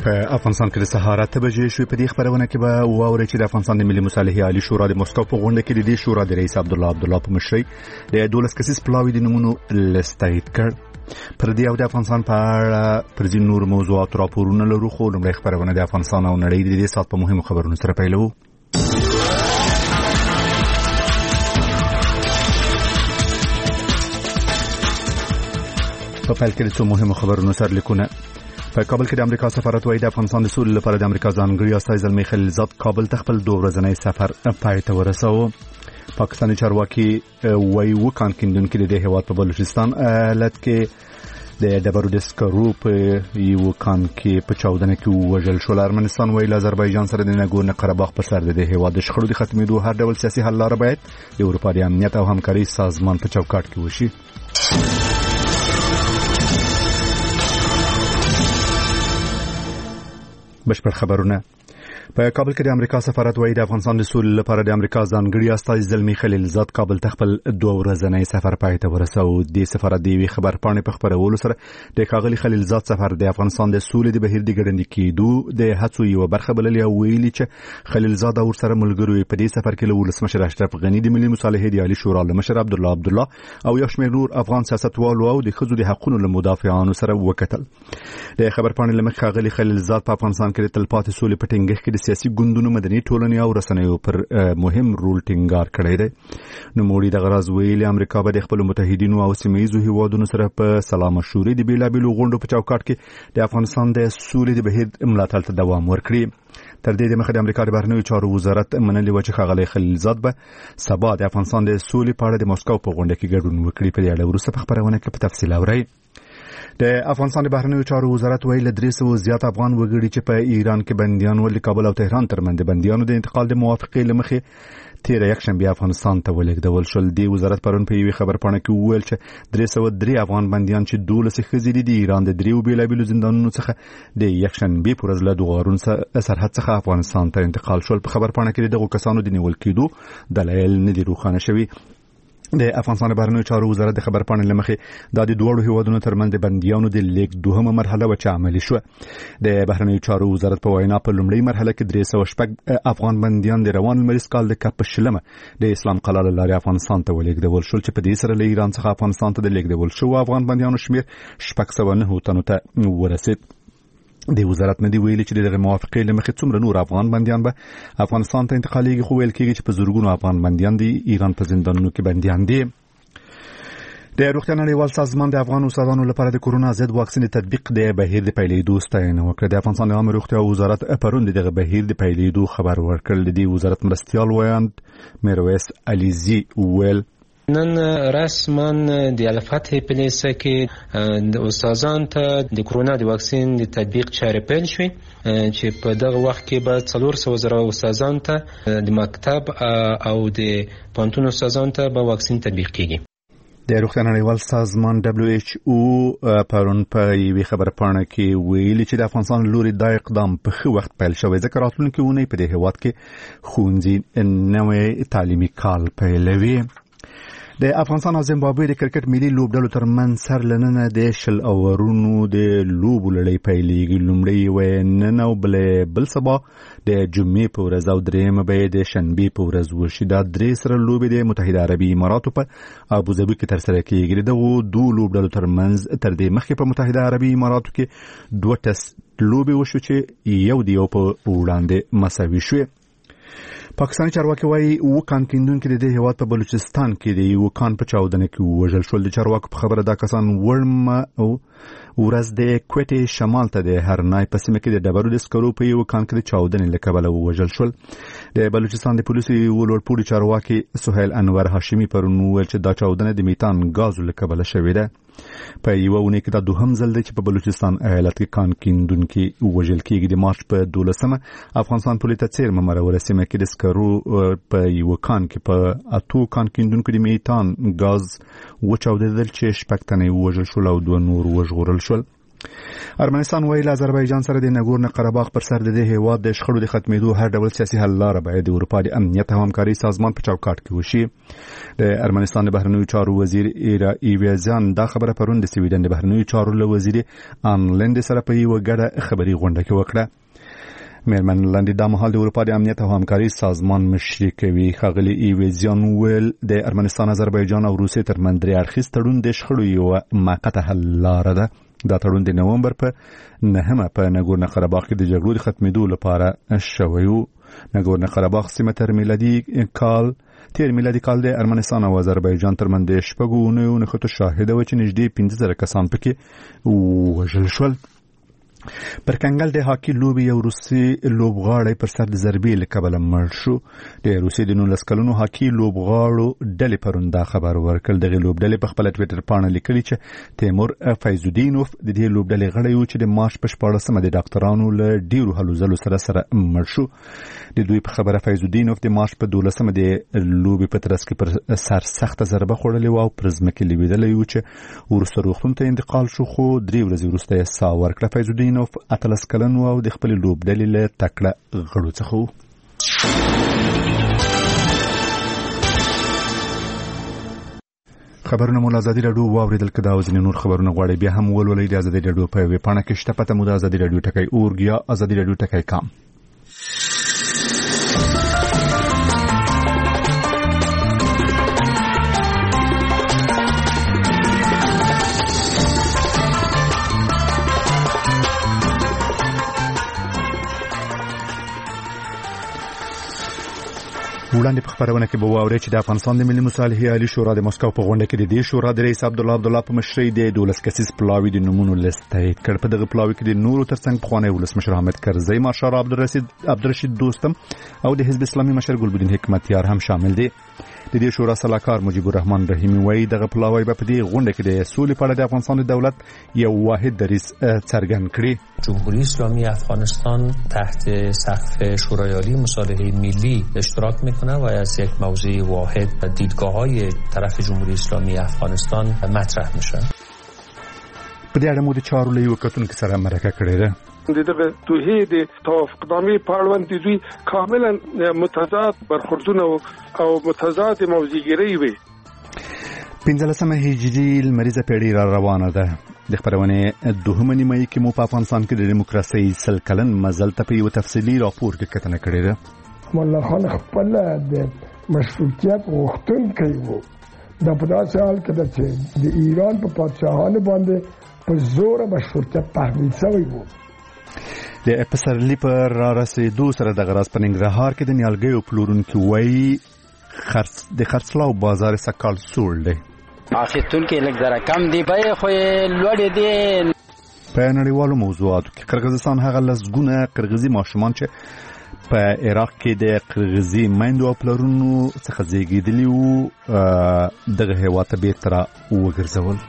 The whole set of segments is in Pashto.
په افغانستان کې د سهار 8 بجې شوې. په دې خبرونه کې به واورئ چې د افغانستان د ملي مصالحې عالی شورا د مسکو په غونډه کې د دې شورا د رئیس عبدالله په مشرۍ د 12 کسیز پلاوي د نمونو لیست تایید کړ. پر دې او د افغانستان په اړه پر ځینو نور موضوعات راپورونه لرو، خو لومړی خبرونه د افغانستان او نړۍ د دې سات په مهمو خبرونو سره پیلوو. په پیل کې د څو مهمو خبرونو سرلیکونه. په کابل کې د امریکا سفارت وايي د افغانستان د سولې لپاره د امریکا ځانګړي استازی زلمی خلیلزاد کابل ته خپل 2 ورځنی سفر پای ته ورساوه. پاکستاني چارواکي وايي وکان کیندونکو د هیواد په بلوچستان ایالت کې د ډبرو د سکرو په یو کان کې په چاودنه کې وژل شو. ارمنستان وايي له آذربایجان سره د ناګورنو قرهباغ په سر د هیواد د شخړو د ختمېدو هر ډول سیاسي حل لاره باید د اروپا د امنیت او همکاري سازمان په چوکاټ کې وشي. بشپړ خبرونه. په کابل کې د امریکا سفارت وايي د افغانستان د سولې لپاره د امریکا ځانګړي استازی زلمی خلیلزاد کابل ته خپل 2 ورځنی سفر پای ته ورساوه. د سفارت دی خبر پاڼې په خبرولو سره د ښاغلي خلیلزاد سفر د افغانستان د سولې د بهیر د ګډنډ کېدو د هڅو یو برخه بللې او ویلي چې خلیلزاد او سره ملګرو په دې سفر کې له ولسمشر اشرف غنی د ملي مصالحې د عالی شورا مشر عبدالله او یو شمېر نور افغان سیاستوالو او د ښځو د حقوقو مدافعانو سره وکتل. د خبر پاڼې لمخ ښاغلي خلیلزاد په افغانستان کې د تلپاتې سولې په ټینګښت کې د سیاسي ګوندونو مدني ټولنې او رسنیو پر مهم رول ټینګار کړی دی. نو موږ د غرض ویلي امریکا به د خپل متحدینو او سیمه‌ییزو هیوادونو سره په سلا مشورې د بیلابیلو غونډو په چوکاټ کې د افغانستان د سولې د بهیر ملاتړ ته دوام ورکړي. تر دې مخکې د امریکا د بهرنیو چارو وزارت منلي و چې ښاغلی خلیلزاد به سبا د افغانستان د سولې په اړه د مسکو په غونډه کې ګډون وکړي. په دې اړه وروسته په خبرونه کې په تفصیل اورئ. د افغانستان د بهرنیو چارو وزارت ویل 300 زیات افغان وګړي چې په ایران کې بنديان ول کابل او تهران ترمنځ بنديانو د انتقال د موافقې لمخې تیر یکشنبه افغانستان ته ولېږدول شول. د وزارت پرون په یوه خبر پاڼه کې وویل چې 303 افغان بنديان چې 12 ښځې دي د ایران د 3 بیلابیلو زندانونو څخه د یکشنبه پر ورځ له دوغارون سرحد څخه افغانستان ته انتقال شول. په خبر پاڼه کې دغه کسانو د نیول کېدو دلایل نه دي روښانه شوي. د افغانستان د بهرنیو چارو وزارت د خبر پاڼې لمخې د دوړو هیوادونو ترمنځ د بنديانو د لیک دوهمه مرحله و چې عملي شو. د بهرنیو چارو وزارت په وینا په لومړۍ مرحله کې 306 افغان بنديان د روان مریض کال د کپ شلمه د اسلام قلعه لارې افغانستان ته ولېږدول شول چې په دې سره له ایران څخه افغانستان ته د لیږدول شو افغان بنديانو شمیر 609 تنو ته ورسید. د وزارت نه دی ویلي چې دغه موافقې لمخې څومره نور افغان بنديان به افغانستان ته انتقالېږي، خو ویل کېږي چې په زورګونو افغان بنديان دي ایران په زندانونو کې بنديان دي. د روغتیا نړیوال سازمان د افغان استادانو لپاره د کورونا ضد واکسین تطبیق د بهیر د پیلېدو ستاینه وکړه. د افغانستان د عامه روغتیا وزارت پرون دغه بهیر د پیلېدو خبر ورکړ. د وزارت مرستیال ویاند میرویس علیزی ویل نن رسما د الفتح پلیسه کې د استادانو ته د کورونا د واکسین د تطبیق چارې پیل شوې چې په دغه وخت کې به 400,000 استادانو ته د مکتب او د پوهنتون استادانو ته به واکسین تطبیق کیږي. د روغتیا نړیوال سازمان WHO پرون په یوه خبر پاڼه کې ویلي چې د افغانستان لوري دا اقدام په ښه وخت پیل شوی ځکه راتلونکي اونۍ په دې هیواد کې ښوونځي نوې تعلیمي کال پیلوي. د افغانستان او زیمبابوې د کرکټ ملي لوبډلو ترمنځ سرلننه د شل اورونو د لوبو لړۍ پیلېږي. لومړی وای نن او بل سبا د جمعې په ورځ او درېیمه به د شنبې په ورځ وشي. دا 3 سره لوبې د متحده عربي اماراتو په ابوظبي کې ترسره کېږي. دغه 2 لوبډلو ترمنځ تر دې مخکې په متحده عربي اماراتو کې 2 ټیسټ لوبې وشو چې یو د یو په وړاندې مساوي شوې. پاکستاني چارواکي وايي وکان کیندونکو د دې هیواد په بلوچستان کې د یو کان په چاودنه کې وژل شول. د چارواکو په خبره دا کسان ورځ د کوټې شمال ته د هرنای په سیمه کې د ډبرو د سکرو په یو کان کې د چاودنې له کبله وژل شول. د بلوچستان د پولیسو ولورپوړي چارواکي سهیل انور هاشمي پرون ویل چې دا چاودنه د میتان غازو له کبله شوې ده. په یو ونې کې دا دوهم ځل دی چې په بلوچستان ایالت کې کان کیندونکو وژل کېږي. د مارچ په 12مه افغانستان پولیس ته څیرمه مرور سیمه کې د سکرو په یو کان کې په اتو کان کیندونکو د میتان غاز وچاودل چې شپږ تنه وژل شول او 2 نور وژغورل شول. ارمنستان ویل آذربایجان سره د نګورنو قرهباغ پر سر د هیواد د شخړو د ختمېدو هر ډول سیاسي حل لاره باید د اروپا د امنیت او همکاري سازمان په چوکاټ کې وشي. د ارمنستان د بهرنیو چارو وزیر ایویزان دا خبره پرون د سویډن د بهرنیو چارو له وزیر ان لند سره په یو غړه خبري غونډه کې وکړه. میرمن لند د مهال د اروپا د امنیت او همکاري سازمان مشري کوي. خغلی ایویزان ویل د ارمنستان آذربایجان او روسیې ترمنځ درې اړخیز تړون د شخړو یو موقته حل لاره ده. دا تړون د نومبر په 9 په نګورنو قرهباغ کې د جګړو د ختمېدو لپاره شوی و. نګورنو قرهباغ سیمه تیر میلادي کال د ارمنستان او آذربایجان ترمنځ د شپږو اونیو نښتو شاهده و چې نږدې 15,000 کسان پکې وژل شول. پر کنګل د هاکی لوبي یو روسي لوبغاړی پر سر د ضربې له کبله مړ شو. د روسي د 19 کلونو هاکی لوبغاړو ډلې پروندا خبر ورکړ. دغه لوبډلې په خپل ټوئیټر باندې لیکلي چې تیمور فیضالدینوف د دې لوبډلې غړی و چې د مارچ په 14مه د ډاکټرانو له ډیرو هلو ځلو سره مړ شو. د دوی په خبره فیضالدینوف د مارچ په 12مه د لوبي په ترڅ کې پر سر سخت ضربه خوړلې و او پر ځمکه لویدلې و چې ورسره روغتون ته انتقال شو، خو 3 ورځې وروسته یې ساه ورکړه. فیضالدینوف 18 کلن و او د خپل لوبډلې له تکړه غړو څخه و. خبرونه مو له ازادي راډیو واوریدل. کدا او ځینې نور خبرونه غواړي بیا هم ولولئ د ازادي راډیو په ویب پاڼه کې شته. پته مو د ازادي راډیو ټکی اورګ یا ازادي راډیو ټکی کام. وړاندې په خبرونه کې به واورئ چې د افغانستان د ملي مصالحې عالی شورا د مسکو په غونډه کې د دې شورا د رئیس عبدالله په مشرۍ د 12 کسیز پلاوي د نمونو لیست تایید کړ. په دغه پلاوي کې د نورو ترڅنګ پخوانی ولسمشر حامد کرزی، مارشال عبدالرشید دوستم او د حزب اسلامي مشر ګلبدین حکمتیار هم شامل دي. د دې شورا سلاکار مجيب الرحمن رحیمی وایي دغه پلاوی په دې غونډه کې د سولې په اړه د افغانستان د دولت یو واحد دریځ څرګند کړي. جمهوری اسلامی افغانستان تحت سقف شورای عالی مصالحه ملی اشتراک میکنه و از یک موضوع واحد دیدگاه‌های طرف جمهوری اسلامی افغانستان مطرح میشه. په دې اړه مو د چارو له یو کتونکو سره مرکه کړې ده. دغه توحید توافقنامه پارلمان د دوی کاملا متضاد برخوردونه او متضاد موضوعګری وي. 15 هجری لمریزه پیړۍ را روانه ده. د خبرونه دوهمه نیمه کې مو په افغانستان کې د دیموکراسي سلکلن مزل ته په یو تفصیلی راپور کې کتنه کړې ده. مولا خان خپل د مشروطیت غوښتونکی وو. د په داسې حال کې چې د ایران په پادشاهانو باندې په زور مشروطیت تحمیل شوی وو. د پسرلی پر را رسیدو سره د غراس په ننګرهار کې د نیالګیو پلورونکو وایي د خرڅلاو بازار سکال سوړ دی. اخیستون کې لږ ذره کم دی، په خو لوړ دی. په نړیوالو موضوعاتو کې قرغیزستان هغه لسګونه قرغیزي ماشومان چې په عراق کې د قرغیزي میندو او پلرونو څخه زیږیدلي وو دغه هیواد ته بیرته وګرځول.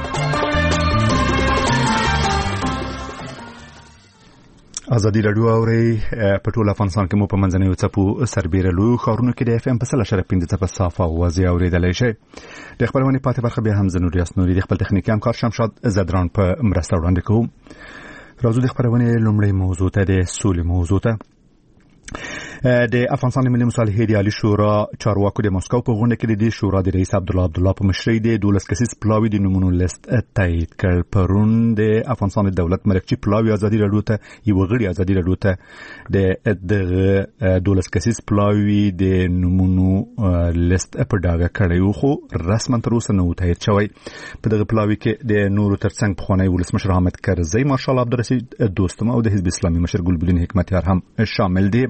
ازادي راډیو اوري په ټول افغانستان کې مو په منځنیو څپو سربېره لوی ښارونو کې د اف ام په 100.5 څپه صافه اوازې اورېدلی شئ. د خبرونې پاتې برخه بیا هم زه نوریاس نوري د خپل تخنیکي همکار شمشاد زدران په مرسته وړاندې کوم. راځو د خبرونې لومړی موضوع ته د سولې موضوع ته. د افغانستان ملي مصالحې د عالی شورا چارواکو د مسکو په غونډه کې د دې شورا د رئیس عبدالله په مشرۍ د 12 کسیز پلاوي د نمونو لیست تایید کړ. پرون د افغانستان دولت مرکزی پلاوي ازادي راډیو ته یو غړي ازادي راډیو ته د 12 کسیز پلاوي د نمونو لیست په ډاګه کړی خو رسما تر اوسه نه تایید شوی. په دغه پلاوي کې د نورو ترڅنګ پخوانی ولسمشر حامد کرزی، مارشال عبدالرشید دوستم او د حزب اسلامي مشر ګلبدین حکمتیار هم شامل دي.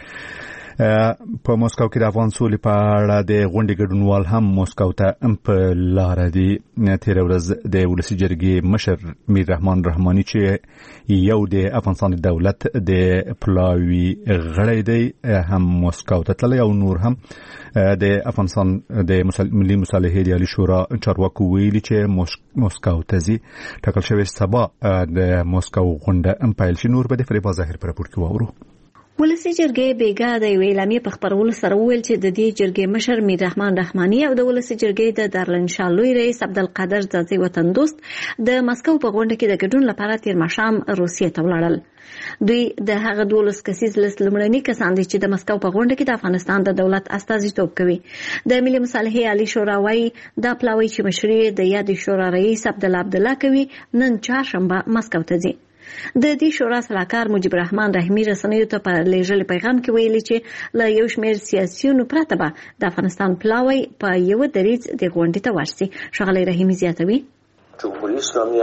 په مسکو کې د افغان سولې په اړه د غونډې ګډونوال هم مسکو ته په لار دي. تیر ورځ د ولسی جرګې مشر میر رحمان رحماني چې یو د افغانستان دولت د پلاوي غړی دی هم مسکو ته تللی او نور هم د افغانستان د ملي مصالحې د عالی شورا چارواکو ویلي چې مسکو ته ځي. ټاکل شوی سبا د مسکو غونډه پیل شي. نور به د فریبا ظاهر پر راپور کې واورو. ولسي جرګې بیګا د یوې اعلامیې په خپرولو سره وویل چې د دې جرګې مشر میر رحمان رحماني او د ولسي جرګې د دارالانشا لوی رئیس عبدالقادر ځاځي وطن دوست د مسکو په غونډه کې د ګډون لپاره تیر ماښام روسیې ته ولاړل. دوی د هغه 12 کسیز لیست لومړني کسان دي چې د مسکو په غونډه کې د افغانستان د دولت استازیتوب کوي. د ملي مصالحې عالی شورا وايي دا پلاوی چې مشري د یاد شورا رئیس عبدالله کوي نن چهارشنبه مسکو ته ځي. د دې شورا سلاکار مجيب الرحمن رحیمي رسنیو ته په لیږل پیغام کې ویلي چې له یو شمېر سیاسيونو پرته به د افغانستان پلاوی په یو دریځ د غونډې ته ورسي. ښاغلی رحیمي زیاتوي جمهوریت اسلامی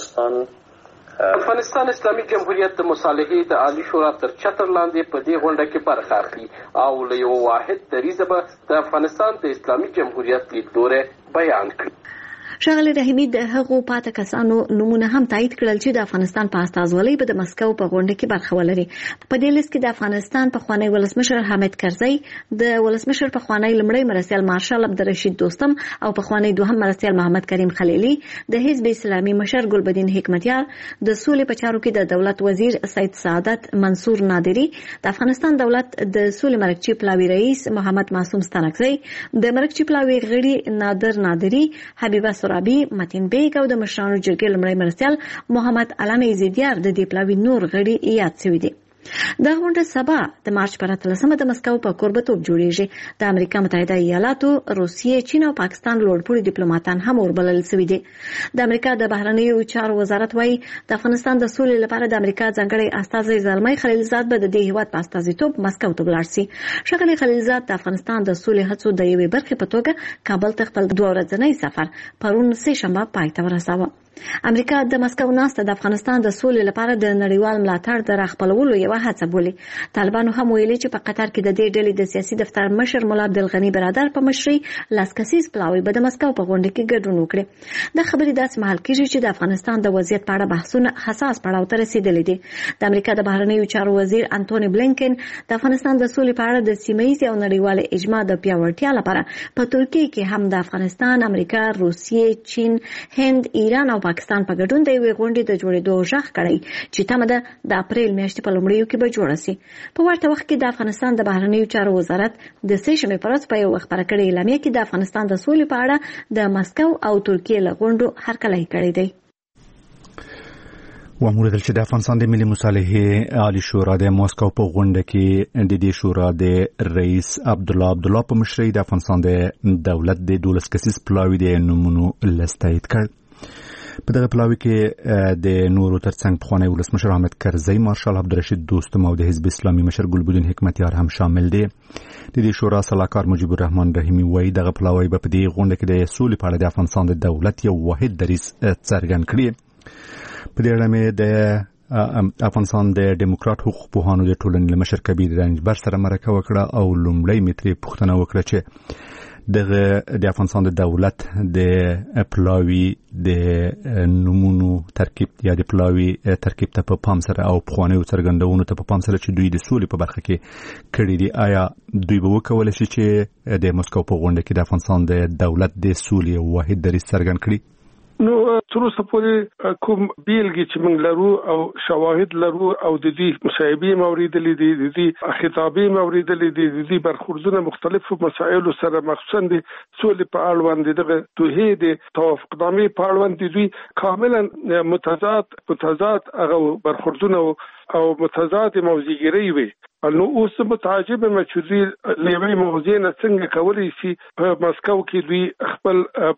افغانستان اسلامي جمهوریت د مصالحې د عالی شورا تر چتر لاندې په دې غونډه کې برخه اخلي او له یو واحد دریځه به د افغانستان د اسلامي جمهوریت لیدلوری بیان کړي. ښاغلی رحیمي د هغو پاته کسانو نومونه هم تایید کړل چې د افغانستان په استازولۍ به د مسکو په غونډه کې برخه ولري. په دې لیست کې د افغانستان پخوانی ولسمشر حامد کرزی، د ولسمشر پخوانی لمړی مرستیال مارشال عبدالرشید دوستم او پخوانی دوهم مرستیال محمد کریم خلیلی، د حزب اسلامي مشر ګلبدین حکمتیار، د سولې په چارو کې د دولت وزیر سید سعادت منصور نادری، د افغانستان دولت د سولې مرکچی پلاوی رئیس محمد معصوم ستانکزی، د مرکچی پلاوی غړي نادر نادری، حبیبه رابی، متین بیگ او د مشرانو جرګې لمړی مرستیال محمد علامه زیدیار د دې پلاوی نور غړي یاد شوي دي. دا غونډه سبا د مارچ پر 13 د مسکو په کوربتوب جوړیږي. د امریکا متحده ایالاتو، روسیې، چین او پاکستان لوړپوړي ډیپلوماټان هم وربلل شوي دي. د امریکا د بهرنیو چارو وزارت وايي د افغانستان د سولې لپاره د امریکا ځانګړی استازی زلمی خلیلزاد به د دې هیواد په استازیتوب مسکو ته ولاړ شي. ښاغلی خلیلزاد د افغانستان د سولې هڅو د یوې برخې په توګه کابل ته خپل 2 ورځنی سفر پرون سه شنبه پای ته ورساوه. امریکا د مسکو ناسته د افغانستان د سولې لپاره د نړیوال ملاتړ د راخپلولو یو هڅه بولي. طالبانو هم ویلي چې په قطر کې د دې ډلې د سیاسي دفتر مشر مولا عبدالغني برادر په مشرۍ لاس کسیز پلاوی به د مسکو په غونډه کې ګډون وکړي. د خبرې داسې مهال کېږي چې د افغانستان د وضعیت په اړه بحثونه حساس پړاو ته رسیدلي دي. د امریکا د بهرنیو چارو وزیر انټونی بلینکن د افغانستان د سولې په اړه د سیمه‌ییز او نړیوال اجماع د پیاوړتیا لپاره په ترکیه کې هم د افغانستان، امریکا، روسیې، چین، هند، ایران او پاکستان په ګډون د یوې غونډې د جوړېدو غږ کړی چې تمه ده د اپریل میاشتې په لومړیو کې به جوړه شي. په ورته وخت کې د افغانستان د بهرنیو چارو وزارت د سه شنبې په ورځ په یو خبره کړې اعلامیه کې د افغانستان د سولې په اړه د مسکو او ترکیې له غونډو هرکلی کړی دی. وامور دل چې د افغانستان د ملي مصالحې عالی شورا د مسکو په غونډه کې د دې شورا د رئیس عبدالله په مشرۍ د افغانستان د دولت د 12 کسیز پلاوی د نومونو لیست تایید کړ. په دغه پلاوی کې د نورو ترڅنګ پخوانی ولسمشر حامد کرزی، مارشال عبدالرشید دوستم او د حزب اسلامي مشر ګلبدین حکمتیار هم شامل دي. د دې شورا سلاکار مجيب الرحمن رحیمي وايي دغه پلاوی په دې غونډه کې د سولې په اړه د افغانستان د دولت یو واحد دریځ څرګند کړی. په دې اړه مې د افغانستان د ډیموکرات حقوق پوهانو د ټولنې له مشر کبیر رنجبر سره مرکه وکړه او لومړی متري پوښتنه وکړه چې د افغانستان د دولت د پلاوی د نمونو ترکیب یا د پلاوی ترکیب ته په پام سره او پخوانیو څرګندونو ته په پام سره چې دوی د سولې په برخه کې کړي دي، آیا دوی به وکولای شي چې د مسکو په غونډه کې د افغانستان د دولت د سولې واحد دریځ څرګند کړي؟ نو تر اوسه پورې کوم بیلګې چې موږ لرو او شواهد لرو او د دې مصاحبې موریدلې دي، د دې خطابې موریدلې دي، د دې برخوردونه مختلفو مسایلو سره مخصوصا د سولې په اړوند دغه توحید توافقنامې په اړوند دوی کاملا متضاد هغه برخوردونه او متضاد موضوعګرۍ وي. نو اوس متعجب یم چې دوی لوی موضوع نه څنګه کولی شي په مسکو کې دوی خپل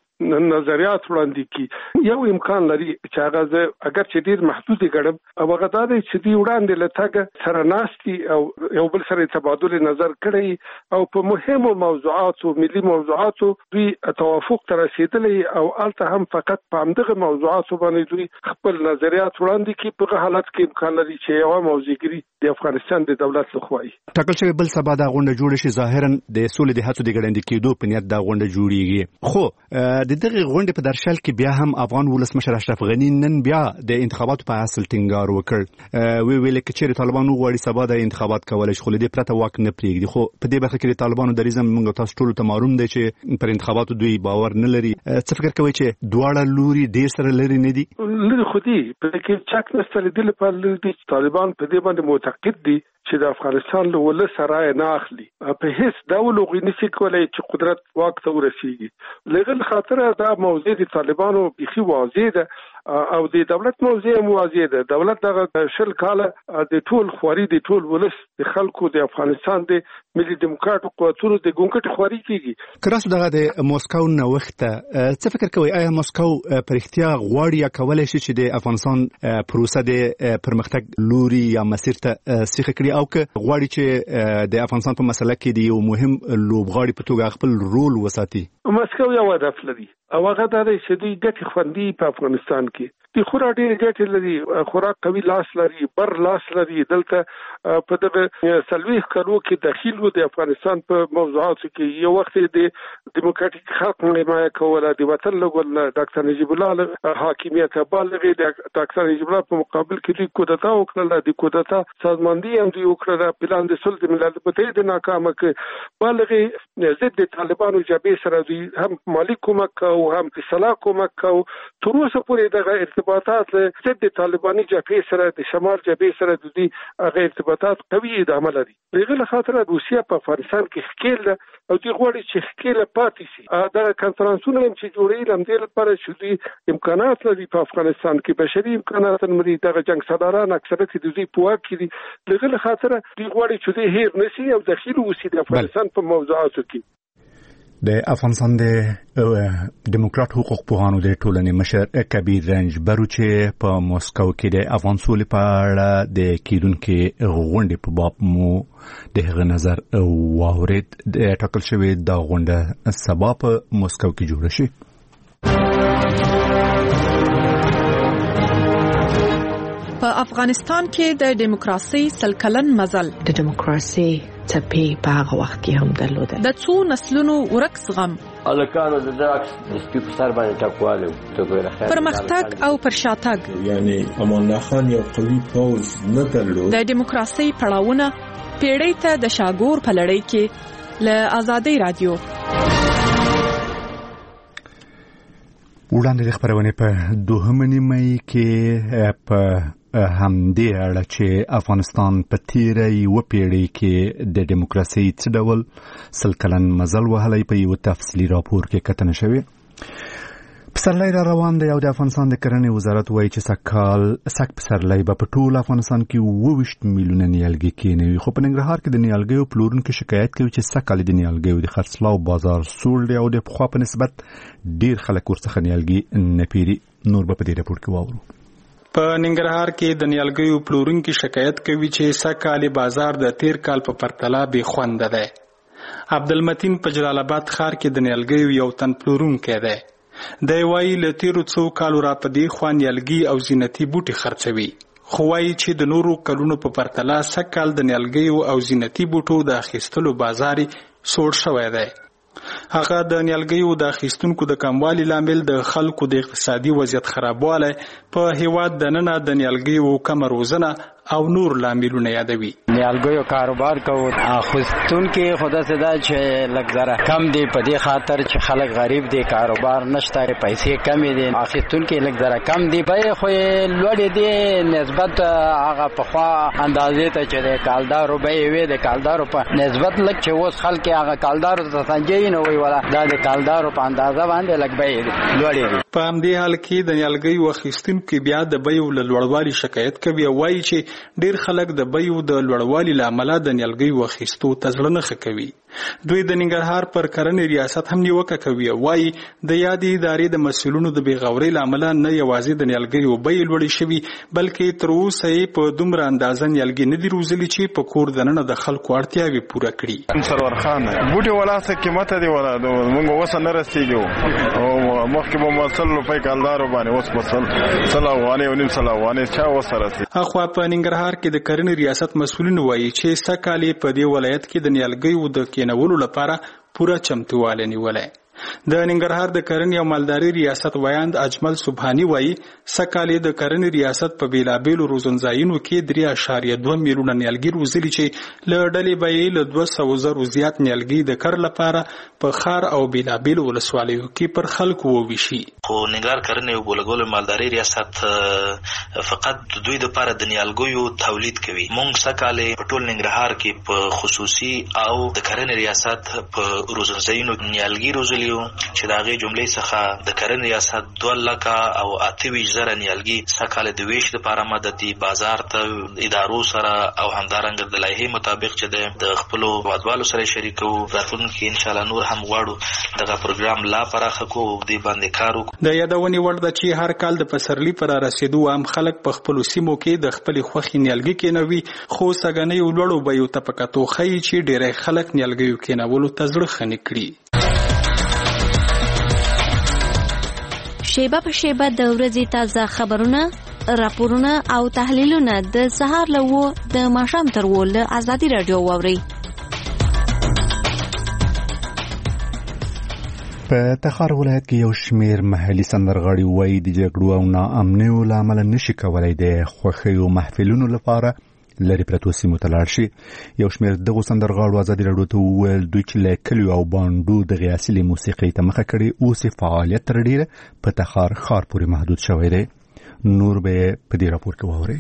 نظریات وړاندې کړي. یو امکان لري چې هغه اگر چې ډیر محدود ګڼم او هغه دا دی چې دوی وړاندې له تګ سره ناستي او یو بل سره تبادل نظر کړي او په مهمو موضوعاتو، ملي موضوعاتو دوی توافق ته رسیدلی او الته هم فقط په همدغه موضوعاتو باندې دوی خپل نظریات وړاندې کړي. په حالت کې امکان لري چې یو موضوعګری د افغانستان د دولت ټاکل شوی بل سبا دا غونډه جوړه شي. ظاهرا د سولې د هڅو د ګړندې کېدو په نیت دا غونډه جوړیږي، خو د دغه غونډې په درشل کې بیا هم افغان ولسمشر اشرف غنی نن بیا د انتخاباتو په حاصل ټینګار وکړ. ویل کې چې طالبان غواړي سبا د انتخابات کولای شي، خو دې پرته واک نه پریږدي. خو په دې برخه کې طالبانو د ریزم موږ تاسو ټول ته معلوم دی چې پر انتخاباتو دوی باور نه لري. څه فکر کوي چې دواړه لوري ډیر سره لري نه دي؟ لري خو دي په کې چک نشته، د لپاره لري طالبان په دې باندې معتقد دي چې د افغانستان له ولس رائے نه اخلي په هیڅ ډول غوښنی کولای چې قدرت واک ته ورسیږي. لغل خاطر دا موضوع د طالبانو بيخي واضح ده او د دولت موضوع واضح ده. دولت دغه شل کاله د ټول خوري د ټول ولس د خلکو د افغانستان د ملي دیموکراتیک قوتونو د ګونګټ خوري کیږي. کراس دغه د موسکو نو وخت څه فکر کوي آیا موسکو پر اختیار غواړي یا کولای شي چې د افغانستان پروسه د پرمختګ لوري یا مسیر ته سیخه کړي او که غواړي چې د افغانستان په مسله کې د یو مهم لوبغاړي په توګه خپل رول وساتي؟ موسکو یو هدف لري او هغه دا دی چې دوی ګټې خوندي په افغانستان کې د خورا ډېر ګټې لري، خورا قوي لاس لري، بر لاس لري. دلته په دغه سلويخ کلو کې داخل و د افغانستان په موضوعاتو کې یو وخت د دیموکراتیک خلق حمایه کوله، د وطن لګول ډاکټر نجیب الله حاکمیت بالغ د ډاکټر نجیب الله په مقابل کې دوی کودتا وکړه. د کودتا سازماندهي هم دوی وکړه، پلان د صلح د ملل متحد ناکامه کې بالغ ضد طالبانو جبهه سره دوی هم مالی کومک او هم اصلاح کومک او تر اوسه پورې دغه ارتباطات ضد طالباني جبهه سره د شمال جبهه سره د دې هغه ارتباطات قوي ادامه لري. لغل خاطر روسیا په افغانستان کې ښکیل او دی غواړي چې ښکیل پاتې شي. دا کنفرانسونه چې جوړېږي لمدې لپاره چې دوی امکانات لري په افغانستان کې بشري امکانات لري. دغه جنگ سالاران اکثریت د دوی په واک کې دي. لغل خاطر دی غواړي چې دوی هیر نشي او داخلي وسی د افغانستان په موضوعاتو کې. د افغانستان د دیموکرات حقوق پوهانو د ټولنې مشر کبیر رنج بروچ په موسکو کې د افغان سولې په اړه د کیدونکو غونډې په باب مو د هغه نظر واورید. د ټاکل شوی د غونډه سبا په موسکو کې جوړه شي. په افغانستان کې د دیموکراسي سلکلن مزل د دیموکراسي څپې په هغه وخت کې هم درلوده. د څو نسلونو ورکس غم الکانو د داکس د سپیکر سر باندې ټاکواله ته ګوره خیر پرمختګ او پرشاتګ یعنی امان الله خان یو قوي پوز نه درلود. د دیموکراسي پړاوونه پیړۍ ته د شاګور په لړۍ کې له آزادۍ رادیو وړاندې د خبرونه په 2 مې کې په همدې اړه چې افغانستان په تیره یو پیړۍ کې د دیموکراسي څه ډول سلکلن مزل وهلی په یو تفصیلي راپور کې کتنه شوې. پسرلی را روان دی او د افغانستان د کرنې وزارت وایي چې سږ پسرلی به په ټول افغانستان کې 22 میلیونه نیالګي کېنوي. خو په ننګرهار کې د نیالګیو پلورونکو شکایت کوي چې سږ کال د نیالګیو د خرڅلاو بازار سوړ دی او د پخوا په نسبت ډیر خلک ورڅخه نیالګي نه پیري. نور به په دې راپور کې واورو. په ننګرهار کې د نیالګیو پلورونکو شکایت کوي چې سږ کال بازار د تیر کال په پرتله بې خوند دی. عبدالمتین په جلال آباد ښار کې د نیالګیو یو تن پلورونکی دی. دی وایي له تیرو څو کالو را په دې خوا نیالګي او زینتي بوټي خرڅوي، خو وایي چې د نورو کلونو په پرتله سږ کال د نیالګیو او زینتي بوټو د اخیستلو بازار سوړ شوی دی. هغه د نیالګیو د اخیستونکو د کموالي لامل د خلکو د اقتصادي وضعیت خرابوالی په هیواد دننه د نیالګیو کم روزنه او نور لاملونه یادوي. نیالګیو کاروبار کوو اخیستونکي خدا سدا چې لږ ذره کم دی په دې خاطر چې خلک غریب دي، کاروبار نشته، پیسې کمې دي، اخیستونکي لږ ذره کم دي. بیې خو یې لوړې دي نسبت هغه پخوا اندازې ته چې د کالدارو بیې وې، د کالدارو په نسبت لږ چې اوس خلک هغه کالدارو ته سنجوي نه وایي ولا دا د کالدارو په اندازه باندې لږ بیې لوړې دي. په همدې حال کې د نیالګیو اخیستونکي بیا د بیو له لوړوالي شکایت کوي او وایي چې ډیر خلک د بیو د لوړوالي له امله د نیالګیو اخیستو ته زړه نه ښه کوي. دوی د ننګرهار پر کرنې ریاست هم نیوکه کوي او وایي د یادې ادارې د مسؤلینو د بېغورۍ له امله نه یوازې د نیالګیو بیې لوړې شوي بلکې تر اوسه یې په دومره اندازه نیالګي نه دي روزلي چې په کور دننه د خلکو اړتیاوې پوره کړي. سرور خان بوټي ولا څه قیمت دی ولا موږ اوس نه رسیږو او مخکې به مسل په کالدارو باندې اوس مسل سلاوانه او نیم سلاوانه چا وسره سي. اخوا په ننګرهار کې د کرنې ریاست مسؤلین وایي چې سږ کال په دې ولایت کې د نیالګیو د کینولو لپاره پوره چمتووالی نیولی. د ننګرهار د کرنې او مالداري ریاست ویاند اجمل سبحانی وایي سکهال د کرنې ریاست په بیلابیلو روزنځایونو کې 3.2 میلیونه نیالګي روزلي چې له ډلې به یې له 200,000 زیات نیالګي د کر لپاره په ښار او بیلابیلو ولسوالیو کې پر خلکو وویشي. خو ننګرهار کرنې او ګلګل مالداري ریاست فقط د دوی لپاره د نیالګیو تولید کوي. موږ سکهال په ټول ننګرهار کې په خصوصي او د کرنې ریاست په روزنځایونو نیالګي روزلي چې د هغې جملې څخه د کرنې ریاست 2,28,000 نیالګي سږ د ویش لپاره مددي بازار ته ادارو سره او همدارنګه د لایحې مطابق چې د خپلو هیوادوالو سره شریکو. راتلونکي کې انشاءالله نور هم غواړو دغه پروګرام لا پراخه کړو او دې باندې کار وکړو. د یادونې وړ ده چې هر کال د پسرلي پر رسیدو عام خلک په خپلو سیمو کې د خپلې خوښې نیالګي کېنوي، خو سږنیو لوړو بیو ته په کتو ښیي چې ډېری خلک نیالګیو کېنولو ته زړه ښه کړي. شیبه په شیبه د ورځې تازه خبرونه، راپورونه او تحلیلونه د سهار له 9 د ماښام تر 10 له ازادي رادیو واورئ. په تخار ولایت کې یو شمیر محلي سندرغاړي وایي د جګړو او ناامنیو له امله نشي کولای د خوښیو محفلونو لپاره لري پرتو سیمو ته لاړ شي. یو شمیر دغو سندرغاړو ازادي راډیو ته وویل دوی چې له کلیو او بانډو دغې اصلي موسیقۍ ته مخه کړې اوس یې فعالیت تر ډېره په تخار ښار پورې محدود شوی دی. نور به یې په دې راپور کې واورئ.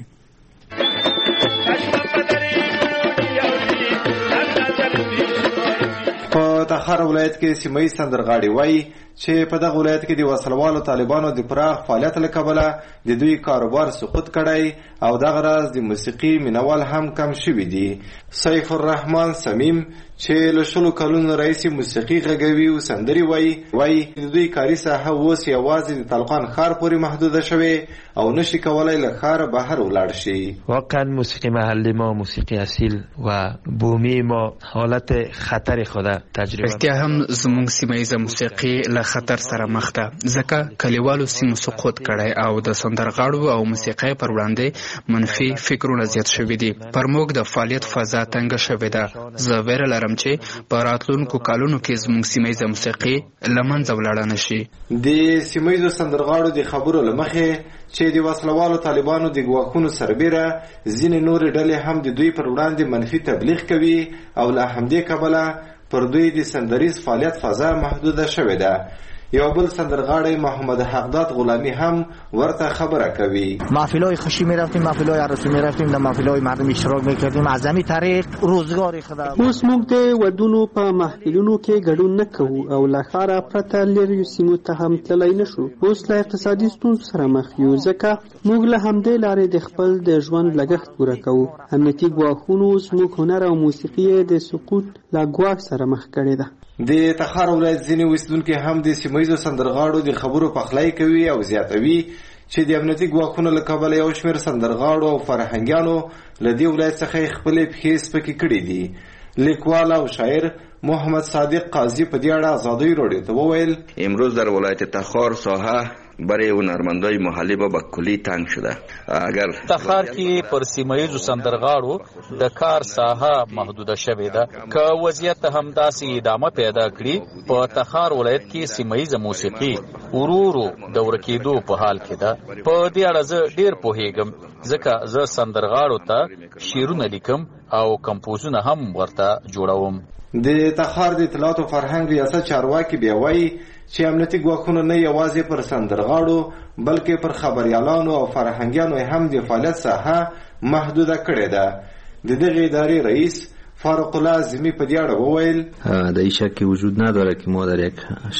په تخار ولایت کې سیمه ییز سندرغاړي وایي چې په دغه ولایت کې د وسلوالو طالبانو د پراخ فعالیت له کبله د دوی کاروبار سقوط کړی او دغه راز د موسیقي مینوال هم کم شوي دي. سیف الرحمن سمیم چې له 10 کلونو راهیسې موسیقي غږوي او سندرې وایي د دوی کاري ساحه اوس یوازې د طلقان ښار پورې محدوده شوې او نشي کولای له ښاره بهر ولاړ شي. واقعا موسیقی محلی ما، موسیقی اصیل و بومی ما حالت خطر خود تجربه. رښتیا هم زموږ سیمه ییزه موسیقي له خطر سره مخ ده، ځکه کلیوالو سیمو سقوط کړی او د سندرغاړو او موسیقۍ پر وړاندې منفي فکرونه زیات شوي دي. پر موږ د فعالیت فضا تنګه شوې ده. زه ویره لرم چې په راتلونکو کالونو کې زموږ سیمه ییزه موسیقي له منځه ولاړه نه شي. د سیمه ییزو سندرغاړو د خبرو له مخې چې د وسلوالو طالبانو د ګواښونو سربیره ځینې نورې ډلې هم د دوی پر وړاندې منفي تبلیغ کوي او له همدې کبله پر دوی د سندریز فعالیت فضا محدوده شوې ده. یو بل سندرغاړی محمد حقداد غلامی هم ورته خبره کوي. محفل‌های خوشی می‌رفتیم، محفل‌های عروسی می‌رفتیم، در محفل‌های مردم اشتراک می‌کردیم. از همین طریق روزگار خدا اوس موږ د ودونو په محفلونو کې ګډون نه کوو او له ښاره پرته لرې سیمو ته هم تللی نه شو. اوس له اقتصادي ستونزو سره مخ یو، ځکه موږ له همدې لارې د خپل د ژوند لګښت پوره کوو. امنیتي ګواښونو زموږ هنر او موسیقي د سقوط له ګواښ سره مخ کړې ده. د تخار ولایت ځینې اوسیدونکي هم د سیمه ییزو سندرغاړو د خبرو پخلی کوي او زیاتوي چې د امنیتي ګواښونو له کبله یو شمېر سندرغاړو او فرهنګیانو له دې ولایت څخه خپلې پښې سپکې کړې دي. لیکوال او شاعر محمد صادق قاضی په دې اړه ازادي راډیو ته وویل امروز در ولایت تخار ساحه برای هنرمندای محلی به کلی تنگ شده. اگر تخار کې پر سیمه ییزو سندرغاړو د کار ساحه محدوده شوې ده. که وضعیت همداسې ادامه پیدا کړي په تخار ولایت کې سیمه ییزه موسیقي ورو د ورکېدو په حال کې ده. په دې اړه زه ډېر پوهېږم ځکه زه سندرغاړو ته شعرونه لیکم او کمپوزونه هم ورته جوړوم. د تخار د اطلاعات او فرهنګ ریاست چارواکي بیا وایي چې امنیتي ګواښونه نه یوازې پر سندرغاړو بلکې پر خبریالانو او فرهنګیانو هم د فعالیت ساحه محدوده کړې ده. د دغه ادارې رئیس فاروق الله اعظمی په دې اړه وویل در این شک وجود نداره که ما در یک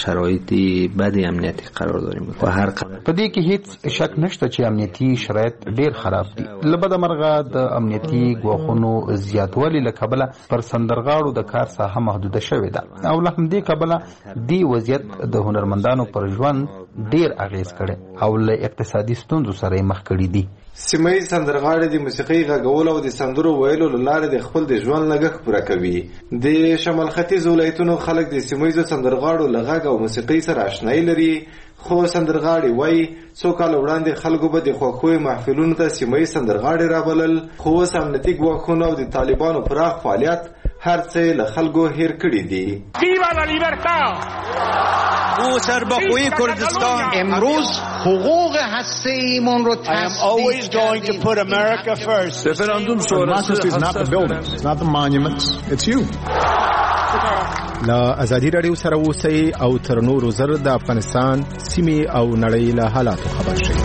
شرایطی بد امنیتی قرار داریم و هر په دې کې هیڅ شک نشته چې امنیتي شرایط ډیر خراب دي. لبد مرغه د امنیتي ګواښونو زیاتوالی له کبله پر سندرغاړو د کار ساحه محدوده شوې ده او له همدې کبله دی وضعیت د هنرمندانو پر ژوند ډیر اغیز کړي او له اقتصادي ستونزو سره مخ کړي دي. سیمه سندرغاړي د موسیقي غږولو او د سندرو ویلو لپاره د خپل د ژوند لګښت پوره کوي. د شمال ختیځ ولایتونو خلک د سیمه سندرغاړو لغږ او موسیقي سره آشنایي لري، خو سندرغاړي وایي څو کال وړاندې خلکو به د خوښوي محفلونو ته سیمه سندرغاړي رابلل، خو اوس امنیتي ګواښونه او د طالبانو پراخ فعالیت هر څه له خلکو هیر کړي دي. سر با خوی کردستان امروز حقوق هسته ایمون رو تثبیت کردیم. Referendum sonrası is not the buildings, it's not the monuments, it's you. لا ازادي رادیو سره اوسئ او تر نورو زر د افغانستان سیمې او نړۍ له حالاتو خبر شئ.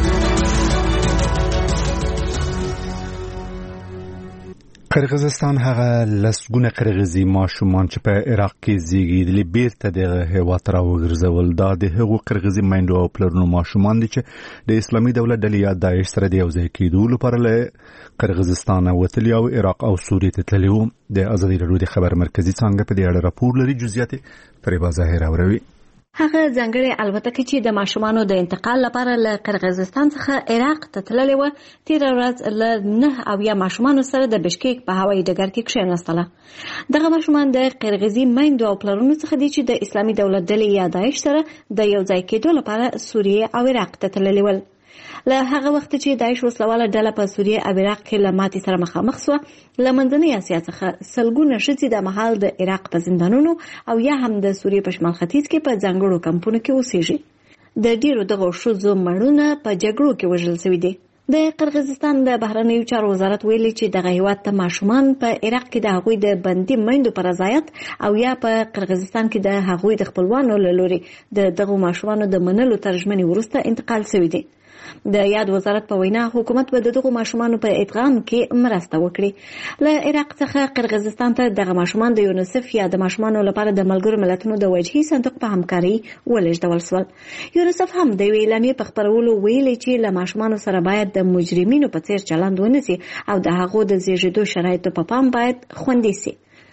قرغیزستان هغه لسګونه قرغیزي ماشومان چې په عراق کې زیږیدلي بیرته دغه هیواد ته راوګرځول. دا د هغو قرغیزي میندو او پلرونو ماشومان دي چې د اسلامي دولت ډلې یا داعش سره د یو ځای کېدو لپاره له قرغیزستان وتلي او عراق او سوریې ته تللي وو. د ازادي راډیو د خبر مرکزي څانګه په دې اړه راپور لري. جزئیات فریبا ظاهر اوروي. هغه ځانګړي الوتکه چې د ماشومانو د انتقال لپاره له قرغیزستان څخه عراق ته تللې و، تیر ورځ له 9 ماشومانو سره د بشکیک په هوایي ډګر کې کښېناستله. دغه ماشومان د قرغیزي میندو او پلرونو څخه دي چې د اسلامي دولت ډلې یا داعش سره د یو ځای کېدو لپاره سوریې او عراق ته تللي ول. له هغه وخت چې داعش وسلواله ډله په سوریه او عراق کې له ماتې سره مخامخ شوه، له منځنۍ اسیا څخه سلګونه ښځې د مهال د عراق په زندانونو او یا هم د سوریې په شمال ختیځ کې په ځانګړو کمپونو کې اوسېږي. د ډیرو دغو ښځو مړونه په جګړو کې وژل شوي دي. د قرغیزستان د بهرنیو چارو وزارت ویلي چې دغه هیواد ته ماشومان په عراق کې د هغوی د بندي میندو په رضایت او یا په قرغیزستان کې د هغوی د خپلوانو له لوري د دغو ماشومانو د منلو تر ژمنې وروسته انتقال شوي دي. د یاد وزارت په وینا حکومت به دغه ماشومانو په ادغام کې مرسته وکړي. له عراق څخه قرغیزستان ته دغه ماشومان د یونیسف یا د ماشومانو لپاره د ملګرو ملتونو د وجهي صندوق په همکاري ولېږدول شول. یونیسف هم د اعلامیې په خبرولو ویلي چې له ماشومانو سره باید د مجرمینو په څیر چلند ونشي او د هغو د زیږیدو شرایطو په پام باید خوندي شي.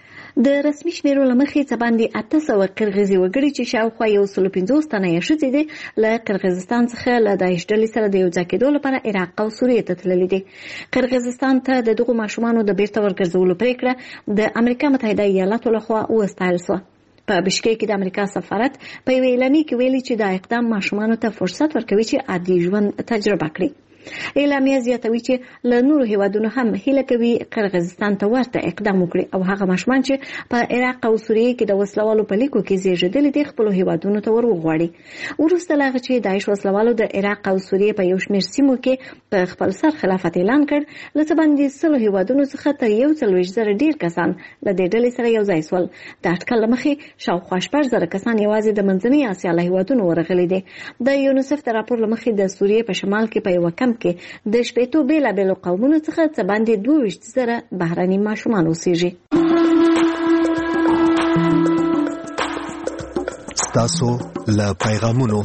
د رسمي شمیرو له مخې څه باندې 800 قرغیزي وګړي چې شاوخوا 150 تنه یې ښځې دي له قرغیزستان څخه له داعش ډلې سره د یو ځای کېدو لپاره عراق او سوریې ته تللي دي. قرغیزستان ته د دغو ماشومانو د بیرته ورګرځولو پریکړه د امریکا متحده ایالاتو لخوا وستایل شوه. په بشکیک کې د امریکا سفارت په یوه اعلامیه کې ویلي چې دا اقدام ماشومانو ته فرصت ورکوي چې عادي ژوند تجربه کړي. اعلامیه زیاتوي چې له نورو هیوادونو هم هیله کوي قرغیزستان ته ورته اقدام وکړي او هغه ماشومان چې په عراق او سوریې کې د وسلوالو په لیکو کې زیږیدلي دي خپل هیوادونو ته وروغواړي. وروسته له هغه چې داعش وسلوالو د عراق او سوریې په یو شمېر سیمو کې په خپل سر خلافت اعلان کړ، له څه باندې 100 هیوادونو څخه تر 140,000 ډیر کسان له دې ډلې سره یو ځای شول. د اټکل له مخې شاوخوا 10,000 کسان یوازې د منځنۍ اسیا له هیوادونو ورغلي دي. د یونیسف د راپور له مخې د سوریې په شمال کې په یو کمپ کې د شپېتو بیلابیلو قومونو څخه څه باندې 22,000 بهرني ماشومان اوسېږي. ستاسو له پیغامونو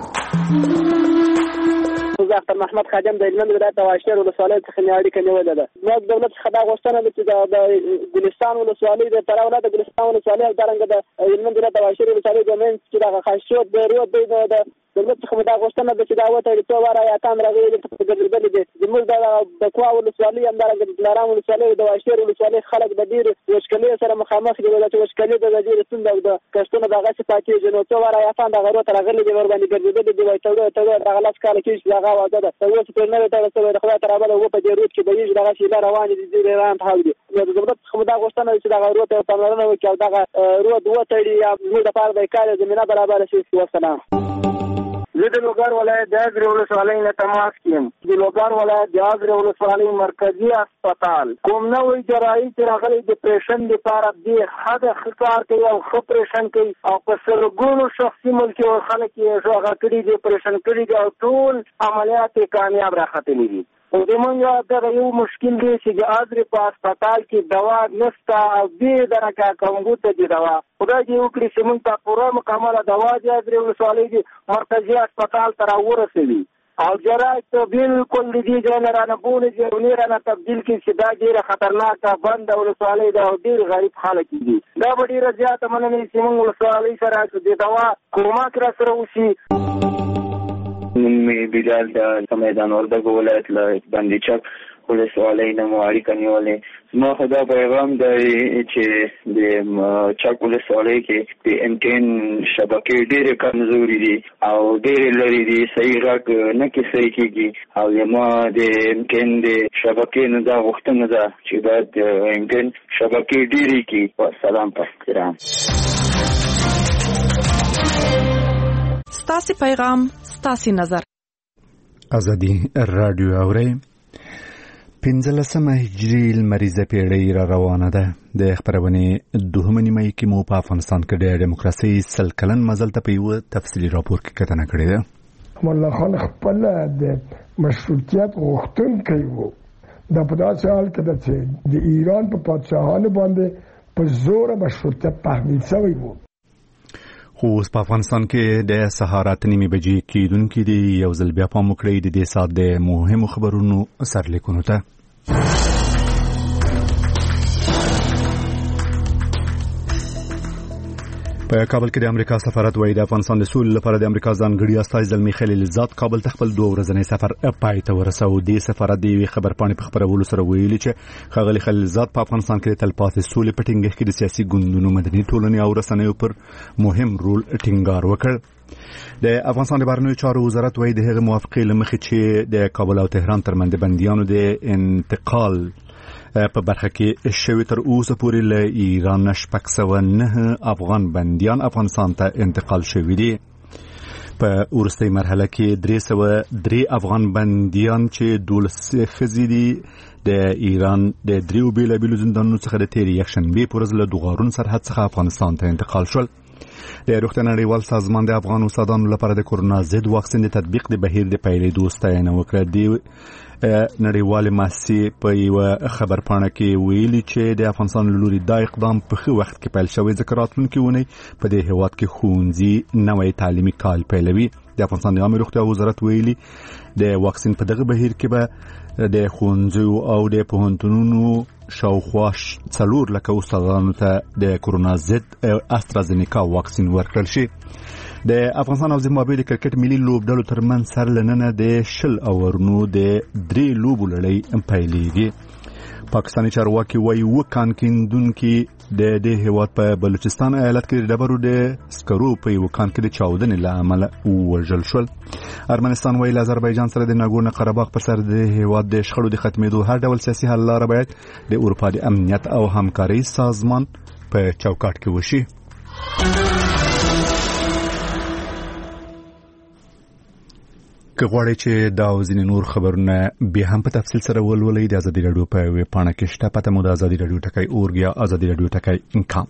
ډاکټر محمد خادم د هلمند ولایت د واشیر ولسوالۍ څخه اړیکه نیولې ده. موږ دولت څخه دا غوښتنه ده چې د ګلستان ولسوالۍ د پراوله د ګلستان ولسوالۍ او دارنګه د هلمند ولایت د واشیر ولسوالۍ د منځ کې دغه خاصیت د ریو د دولت څخه دا غوښتنه ده چې دا وته څو واره یا تام راغلي ته ګرځېدلې دي. زموږ د بکوا ولسوالۍ هم دارنګه د لارام ولسوالۍ د واشیر ولسوالۍ خلک د ډېر وشکلې سره مخامخ دي. د وشکلې د ډېر ستونزې او د کښتونو دغه څه پاتې نو څو واره یا تام دغه وته راغلي دي ور باندې ګرځېدلې دي. وایي ته دغه لاس کال کې چې دغه واده ده اوس په نوې تاسو د خدای تعالی او په دې روټ کې به یې دغه شی روان دي د ایران په حال دي. د دولت څخه دا غوښتنه چې دغه روټ په پاملرنه وکړي او دغه روټ وټړي یا موږ د پاره د کار زمينه برابر شي. والسلام. زه د لوګر ولایت د اګر ولسوالۍ نه تماس کیم. د لوګر ولایت د اګر ولسوالۍ مرکزی هسپتال کوم نوې جراحي چې راغلي د پریشن لپاره د حد خکار کوي او خپریشن کوي او په سرګونو شخصي ملک او خلک یې ژغه کړي دي پریشن کړي دي او ټول عملیات کامیاب راختلي دي. او د مونږ دا یو مشکل دی چې د اګر په هسپتال کې دوا نشته او دې درکه کومګو ته دی دوا خدای دې وکړي چې مونږ ته پوره مکمله دوا د اګر ولسوالۍ د مرکزی هسپتال ته راورسوي او جراحت بالکل دې جنرانه بونه جوړونه تبدیل کې چې دا ډیره خطرناکه بند ولسوالۍ دا ډیر غریب خلک دي. دا ډیره زیاته مننه چې مونږ ولسوالۍ سره د دوا کومک را سره وشي. مې بلال د میدان وردګو ولایت له بندیچک ولسوالۍ نه مو اړیکه نیولې. زما خو دا پیغام دی چې د چک ولسوالۍ کې د امکان شبکې ډېرې کمزوري دي او ډېرې لرې دي، صحیح غږ نه کیسې کېږي او زما د امکان د شبکې نه دا غوښتنه ده چې باید امکان شبکې ډېرې کړي. والسلام په احترام. ستاسې پیغام ستاسې نظر. ازادي رادیو اورئ. 15 هجري لمریزه پیړۍ را روانه ده. د خبرونې 2 نیمه کې مو په افغانستان کې د دیموکراسي 100 کلن مزل ته په یو تفصیلي راپور کې کتنه کړې ده. مولا خان خپل د مشروطیت غوښتونکی و. دا په داسې حال کې ده چې د ایران په پادشاهانو باندې په زور مشروطیت تحمیل شوی و. خو اوس په افغانستان کې د سهار 8:30 بجې کېدونکې دي. یو ځل بیا پام وکړئ د دې ساعت د مهمو خبرونو سرلیکونو ته. په کابل کې د امریکا سفارت وایي د افغانستان د سولې لپاره د امریکا ځانګړي استازي زلمی خلیلزاد کابل ته خپل 2 ورځنی سفر پای ته ورسوي. د سفارت د خبر پاڼې په خبرولو سره ویلي چې ښاغلي خلیلزاد په افغانستان کې د تلپاتې سولې په ټینګښت کې د سیاسي ګوندونو، مدني ټولنې او رسنیو پر مهم رول ټینګار وکړ. د افغانستان د بهرنیو چارو وزارت وایي د هغه موافقې لمخې چې د کابل او تهران ترمنځ بنديانو د انتقال په برخه کې شوی تر اوسه پورې له ایران 609 افغان بنديان افغانستان ته انتقال شوی دي. په ورستۍ مرحله کې 303 افغان بنديان چې 12 ښځې دي د ایران د 3 بیلابیلو زندانونو څخه د تیر یکشنبه پر ورځ له دوغارون سرحد څخه افغانستان ته انتقال شول. د روغتیا نړیوال سازمان د افغان استادانو لپاره د کورونا ضد واکسین د تطبیق د بهیر د پیلېدو ستاینه وکړه. د نړیوال مؤسسې په یو خبر پاڼه کې ویلي چې د افغانستان له لوري دا اقدام په ښه وخت کې پیل شوی ځکه راتلونکي اونۍ په دې هیواد کې ښوونځي نوی تعلیمي کال پیلوي. د افغانستان د عامه روغتیا وزارت ویلي د واکسین په دغه بهیر کې به د ښوونځیو او د پوهنتونونو شاوخوا 4 لکه استادانو ته د کورونا ضد استرازینیکا واکسین ورکړل شي. د افغانستان او زیمبابوې د کرکټ ملي لوبډلو ترمنځ سرلننه د 20 اورونو د 3 لوبو لړۍ پیلېږي. پاکستاني چارواکي وایي وکان کیندونکي د دې هیواد په بلوچستان ایالت کې د ډبرو د سکرو په یو کان کې د چاودنې له امله وژل شول. ارمنستان وایي له آذربایجان سره د ناګورنو قرهباغ پر سر د هیواد د شخړو د ختمېدو هر ډول سیاسي حل لاره باید د اروپا د امنیت او همکارۍ سازمان په چوکاټ کې وشي. که غواړئ چې دا او ځینې نور خبرونه بیا هم په تفصیل سره ولولئ د ازادي راډیو په ویب پاڼه کې شته. پته مو د ازادي راډیو ټکی اورګ یا ازادي راډیو ټکی انکام.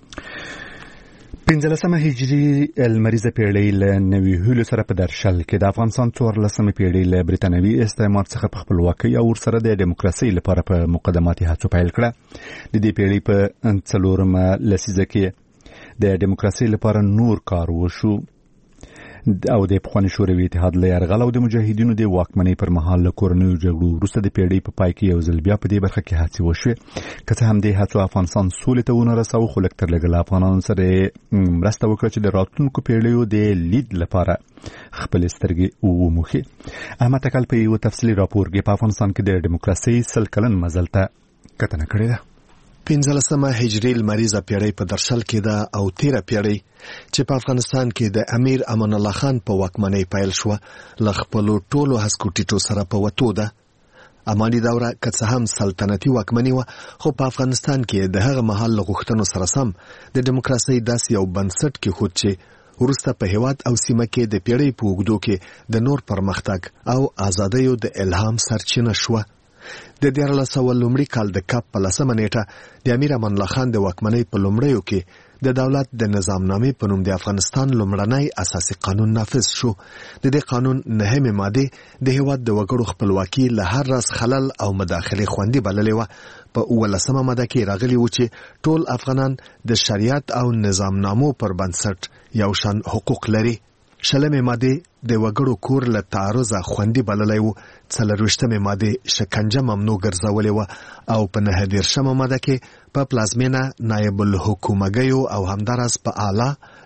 15 هجري لمریزه پیړۍ له نوي هیلو سره په درشل کې د افغانستان 14 پیړۍ له برتانوي استعمار څخه په خپلواکۍ او ورسره د دیموکراسي لپاره په مقدماتي هڅو پیل کړه. د دې پیړۍ په 4مه لسیزه کې د دیموکراسي لپاره نور کار وشو او د پخواني شوروي اتحاد له یرغل او د مجاهدینو د واکمنۍ پر مهال له کورنیو جګړو وروسته د پیړۍ په پای کې یو ځل بیا په دې برخه کې هڅې وشوې. که څه هم دې هڅو افغانستان سولې ته ونه رساوه، خو لږ تر لږه له افغانانو سره مرسته وکړه چې د راتلونکو پیړیو د لید لپاره خپلې سترګې وموښي. احمد تکل په یو تفصیلي راپور کې په افغانستان کې د دیموکراسۍ 100 کلن مزل ته کتنه کړې ده. 15 هجري لمریزه پیړۍ په درشل کې ده او 13 پیړۍ چې په افغانستان کې د امیر امان الله خان په واکمنۍ پیل شو ل خپل ټولو هسکو ټیټو سره په وته ده. اماني دوره که څه هم سلطنتي واکمنۍ و، خو په افغانستان کې د هغه مهال غوښتنو سره سم د دیموکراسۍ داسې یو بنسټ کې خود چې ورسته په هیواد او سیمه کې د پیړۍ په اوږدو کې د نور پرمختګ او ازادیو د الهام سرچینه شو. د 1400 لومړي کال د کاپ په 10مه نیټه د امیر امان الله خان د واکمنۍ په لومړیو کې د دولت د نظامنامې په نوم د افغانستان لومړنی اساسي قانون نافذ شو. د دې قانون 9مه ماده د هیواد د وګړو خپلواکي له هر راز خلل او مداخله خوندي بللې و. په 18مه ماده کې راغلی و چې ټول افغانان د شریعت او نظامنامو پر بنسټ یو شان حقوق لري. 20مه ماده د وګړو کور له تعرض خوندي بللې و. 24مه ماده شکنجه ممنوع ګرځولې و او په 19مه ماده کې په پلازمینه نایب الحکومګیو او همدارس په اعلی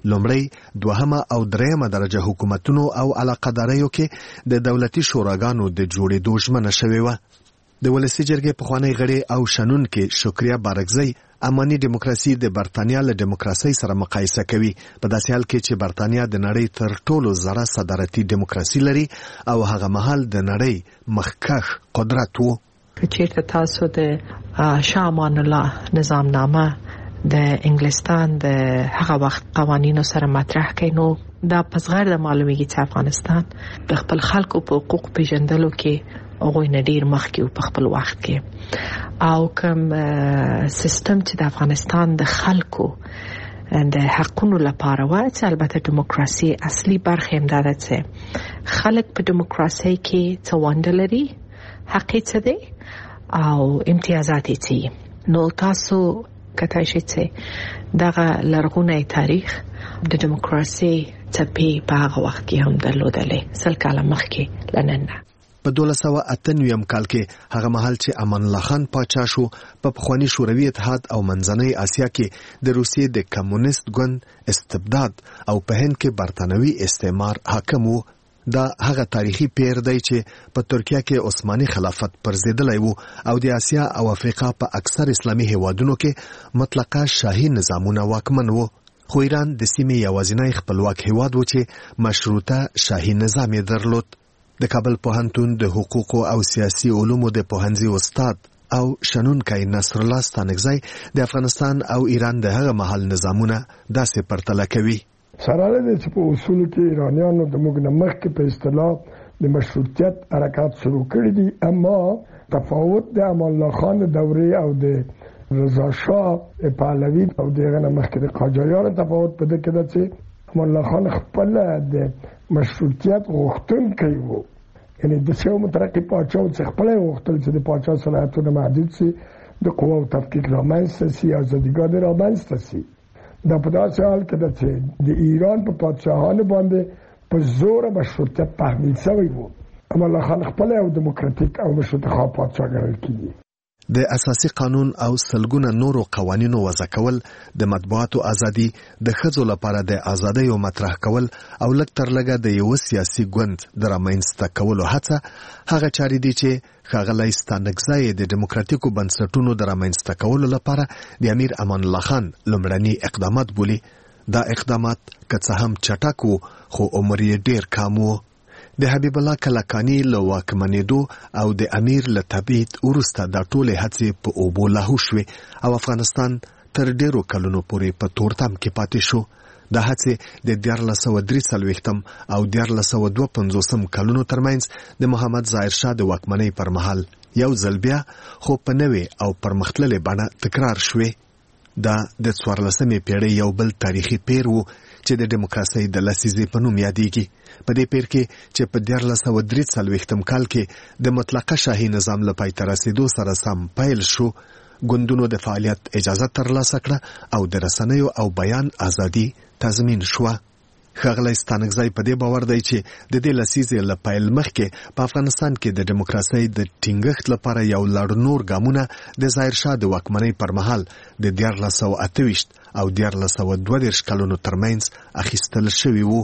لومړی، دوهمه او دریمه درجه حکومتونو او علاقه‌داریو کې د دولتي شوراګانو د جوړېدو ژمنه شوې وه. د ولسي جرګې پخوانی غړي او شنونکي شکریا بارکزی اماني دیموکراسي د برتانیا له دیموکراسي سره مقایسه کوي، په داسې حال کې چې برتانیا د نړۍ تر ټولو زړه صدارتي دیموکراسي لري او هغه مهال د نړۍ مخکښ قدرت وو. که چیرته تاسو د شاه امان الله نظامنامه د انګلستان د هغه وخت قوانینو سره مطرح کړئ، نو دا پس غیر د معلومیږي چې افغانستان د خپل خلکو په حقوق پیژندلو کې هغوی نه ډیر مخکې په خپل وخت کې، او کوم سیستم چې د افغانستان د خلکو د حقونو لپاره و، چې البته دیموکراسي اصلي برخه هم ده چې خلک په دیموکراسي کې څه ونډه لري، حق یې څه دی او امتیازات یې څه. نو تاسو کتای شئ چې دغه لرغونی تاریخ د دیموکراسي څپې په هغه وخت کې هم درلودلې، 100 کاله مخکې له نن نه. په 1298 کال کې هغه مهال چې امان الله خان پاچا شو، په پخوانی شوروي اتحاد او منځنۍ اسیا کې د روسیې د کمونیست ګوند استبداد او په هند کې برتانوي استعمار حاکم وو. دا هغه تاریخي پیر دی چې په ترکیه کې عثماني خلافت پرځېدلی وو او د اسیا او افریقا په اکثر اسلامي هیوادونو کې مطلقه شاهي نظامونه واکمن وو. خو ایران د سیمې یوازینی خپلواک هیواد و چې مشروطه شاهي نظام یې درلود. د کابل پوهنتون د حقوقو او سیاسي علومو د پوهنځي استاد او شنونکی نصر الله ستانکزی د افغانستان او ایران د هغه مهال نظامونه داسې پرتله کوي. سره له چې په اصول کې ایرانیانو د موږ نه مخکې په اصطلاح د مشروطیت حرکات شروع کړی دي، اما تفاوت د امان الله خان دورې او د رضا شاه پهلوي او دغه نه مخکې د قاجاریانو تفاوت په دې کې ده چې امان الله خان خپل د مشروطیت غوښتونکی وو، یعنی د څو مترقي پاچا چې خپل غوښتل چې د پاچا صلاحیتونه محدود شي، د قوا او تفکیک رامنځته شي، ازادیګانې رامنځته شي. دا په داسې حال کې ده چې د ایران په پادشاهانو باندې په زور مشروطیت تحمیل شوی وو. امان الله خان خپل یو دیموکراتیک او مشروطه خواه پادشاه ګڼل کېږي. د اساسي قانون او سلګونه نورو قوانینو وضع کول، د مطبوعاتو ازادي، د ښځو لپاره د ازادۍ او مطرح کول او لږ تر لږه د یو سیاسي ګوند د رامنځته کولو هڅه هغه چارې دي چې ښاغلی ستانکزی د دیموکراتیکو بنسټونو د رامنځته کولو لپاره د امیر امان الله خان لومړني اقدامات بولي. دا اقدامات که څه هم چټک وو، خو عمر یې ډیر کم وو. د حبیب الله کلکاني له واکمنېدو او د امیر له تبعید وروسته دا ټولې هڅې په اوبو لاهو شوې او افغانستان تر ډیرو کلونو پورې په تورتم کې پاتې شو. دا هڅې د 1443 او 1452 کلونو ترمنځ د محمد ظاهر شاه د واکمنۍ پر مهال یو ځل بیا خو په نوې او پرمختللې بڼه تکرار شوې. دا د 14مې پیړۍ یو بل تاریخي پیر وو چې د دیموکراسۍ د لسیزې په نوم یادېږي. په دې پیر کې چې په 1443 کال کې د مطلقه شاهي نظام له پای ته رسېدو سره سم پیل شو، ګوندونو د فعالیت اجازه ترلاسه کړه او د رسنیو او بیان ازادي تضمین شوه. ښاغلی ستانکزی په دې باور دی چې د دې لسیزې له پیل مخکې په افغانستان کې د دیموکراسۍ د ټینګښت لپاره یو لړ نور ګامونه د ظاهر شاه د واکمنۍ پر مهال د 1428 او 1432 کلونو ترمنځ اخیستل شوي وو.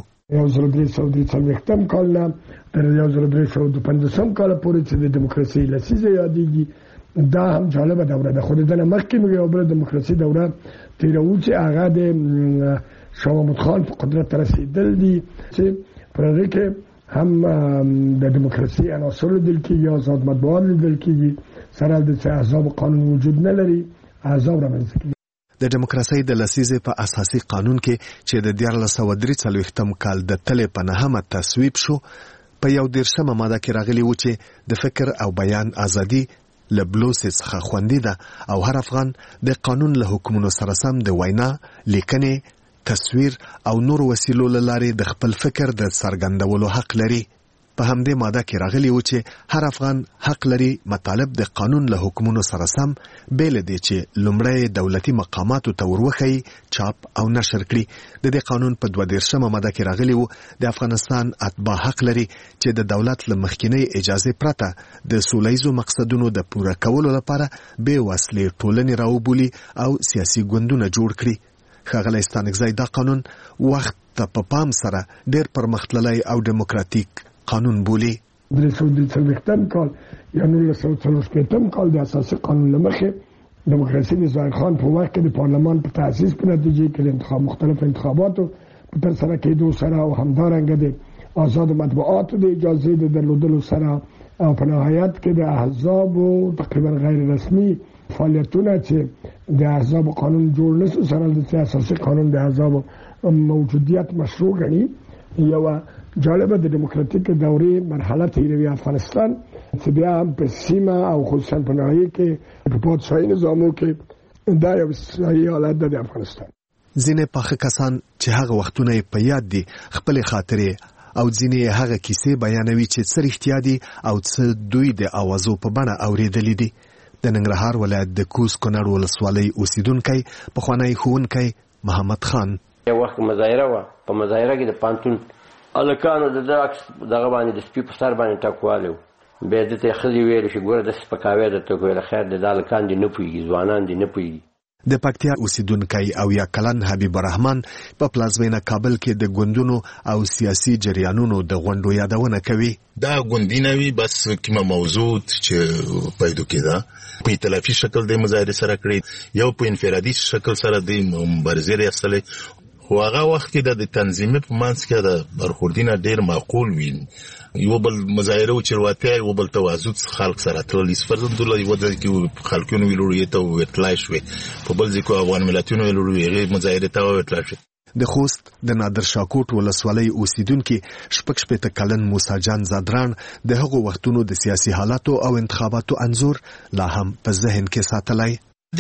1343 کال نه تر 1350 کال پورې چې د دیموکراسۍ لسیزه یادېږي، دا هم جالبه دوره ده. خو د دې مخکې موږ یو بل دیموکراسي دوره تیرو چې هغه د شاه محمود خان په قدرت رسیدل دي، چې پر هغه کې هم د دیموکراسي عناصر لیدل کېږي، آزاد مطبوعات لیدل کېږي، سره د احزاب قانون وجود نه لري، احزاب رامنځته کېږي. د دیموکراسۍ د لسیزې په اساسي قانون کې چې د 1443 کال د تلې په 9 تصویب شو، په 11 ماده کې راغلی و چې د فکر او بیان ازادي له بلوسې څخه خوندي ده او هر افغان د قانون له حکمونو سره سم د وینا، لیکنې، تصویر او نور وسیلو له لارې د خپل فکر د څرګندولو حق لري. په همدې ماده کې راغلی و چې هر افغان حق لري مطالب د قانون له حکمونو سره سم بیل دی چې لومړی دولتي مقاماتو ته وروښيي، چاپ او نشر کړي. د دې قانون په 22 ماده کې راغلی و د افغانستان اتباع حق لري چې د دولت له مخکینی اجازه پرته د سولهییزو مقصدونو د پوره کولو لپاره بې وسلې ټولنې راوبولي او سیاسي ګوندونه جوړ کړي. ښاغلی ستانکزی دا قانون وخت ته په پام سره ډېر پرمختللی او ډیموکراتیک قانون بولي. 340 کال یا 1940 کال د اساسي قانون لمخې دموکراسي د ظاهر خان په وخت کې د پارلمان په تاسیس په نتیجه کې د مختلف انتخاباتو په ترسره کېدو سره او همدارنګه د آزاد مطبوعاتو د اجازه د درلودلو سره او په نهایت کې د احزابو تقریبا غیر رسمي فعالیتونه چې د احزاب قانون جوړ نشو سره د اساسي قانون د احزاب موجودیت مشروع غني. یو جالبه د دیموکراتیک دورې مرحله تیروي افغانستان چې بیا هم په سیمه او خصوصا په نړۍ کې په پادشاهي نظامو کې دا یو صحیح حالت د افغانستان. ځینې پاخه کسان چې هغه وختونه په یاد دي خپل خاطرې او ځینې هغه کیسې بیانوي چې څه رښتیا دي او څه دوی د اوازو په بڼه اورېدلې دي. د ننګرهار ولایت د کوز کونړ ولسوالۍ اوسیدونکی پخوانی ښوونکی محمد خان یو وخت مظاهره وه، په مظاهره کې د پانتون هلکانو د عکس دغه باندې د سپي په سر باندې ټکوالی و. بیا ده ته یې ښځې ویلې چې ګوره داسې سپکاوی درته ویله خیر دی دا هلکان دې نه پوهېږي ځوانان دې نه پوهېږي. د پکتیا اوسیدونکی او یا کلن حبیب الرحمن په پلازمینه کابل کې د ګوندونو او سیاسي جریانونو د غونډو یادونه کوي. دا ګوندونه وي بس کومه موضوع چې پیدا کېده په ائتلافي شکل د مظاهرې سره کړی، یو په انفرادي شکل سره د مبارزې راستلی، خو هغه وخت کې د تنظیمي په منځ کې د برخوردینه ډېر معقول وي. یو بل مظاهره و چې رواتیا یو بل توازد خلق سره تللی سفرندله یو ځای کې خلکونو ویلوړي ته وټلای شوې، په بل ځای کې افغان ملتونو ویلوړي هغې مظاهرې ته وټلای شوې. د خوست د نادر شاکوټ ولسوالۍ اوسیدونکي شپږ شپېته کلن موسی جان زادران د هغو وختونو د سیاسي حالاتو او انتخاباتو انځور لا هم په ذهن کې ساتلی. د